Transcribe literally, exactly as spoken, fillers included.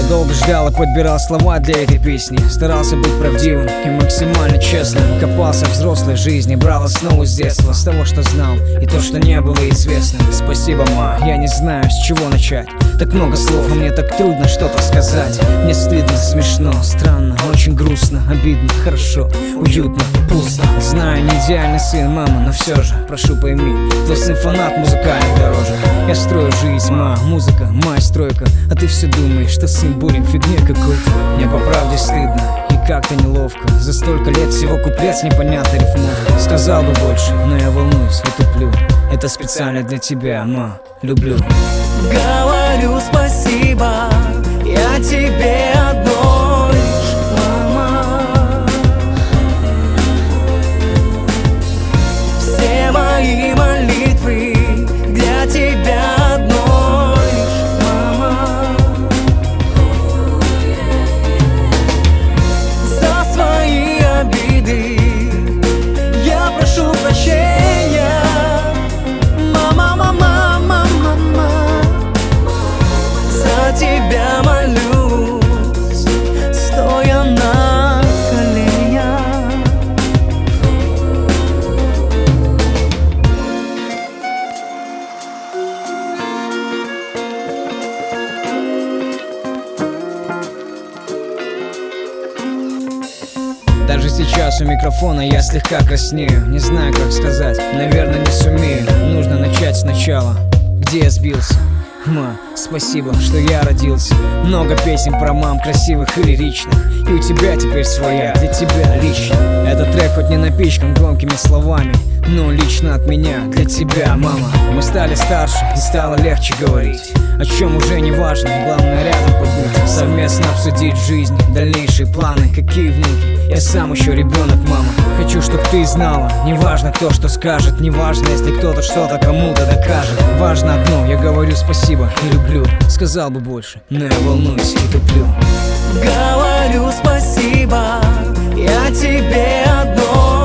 долго ждал и подбирал слова для этой песни. Старался быть правдивым и максимально честным. Копался в взрослой жизни, брал основу с детства, с того, что знал, и то, что не было известно. Спасибо, ма, я не знаю, с чего начать. Так много слов, а мне так трудно что-то сказать. Мне стыдно, смешно, странно, очень грустно, обидно, хорошо, уютно, пусто. Знаю, не идеальный сын, мама, но все же, прошу пойми, твой сын фанат музыкальных дорожек. Я строю жизнь, ма, музыка, моя стройка, а ты все думаешь, что сын бурень фигне какой-то. Мне по правде стыдно и как-то неловко. За столько лет всего куплет с непонятной рифмовкой. Сказал бы больше, но я волнуюсь и туплю. Это специально для тебя, ма, люблю. Говорю спасибо я тебе одной лишь, мама. Все мои молитвы для тебя одной лишь, мама. За свои обиды я прошу прощения, мама, мама, мама, мама. За тебя молюсь, стоя на коленях. Даже сейчас у микрофона я слегка краснею. Не знаю, как сказать, наверное, не сумею. Нужно начать сначала, где я сбился. Ма, спасибо, что я родился. Много песен про мам, красивых и лиричных. И у тебя теперь своя, для тебя лично. Этот трек хоть не напичкан громкими словами, но лично от меня, для тебя, мама. Мы стали старше и стало легче говорить, о чем уже не важно, главное рядом побыть. Совместно обсудить жизнь, дальнейшие планы, какие внуки. Я сам еще ребенок, мама. Хочу, чтоб ты знала, не важно кто что скажет, не важно, если кто-то что-то кому-то докажет. Важно одно, я говорю спасибо и люблю. Сказал бы больше, но я волнуюсь и туплю. Говорю спасибо я тебе одной